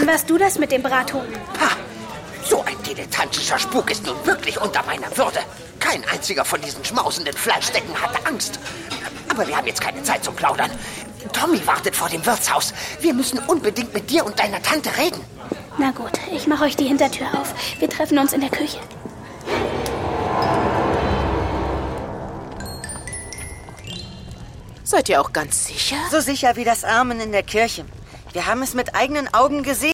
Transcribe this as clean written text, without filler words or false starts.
Dann warst du das mit dem Brathuhn. Ha! So ein dilettantischer Spuk ist nun wirklich unter meiner Würde. Kein einziger von diesen schmausenden Fleischdecken hatte Angst. Aber wir haben jetzt keine Zeit zum Plaudern. Tommy wartet vor dem Wirtshaus. Wir müssen unbedingt mit dir und deiner Tante reden. Na gut, ich mache euch die Hintertür auf. Wir treffen uns in der Küche. Seid ihr auch ganz sicher? So sicher wie das Amen in der Kirche. Wir haben es mit eigenen Augen gesehen.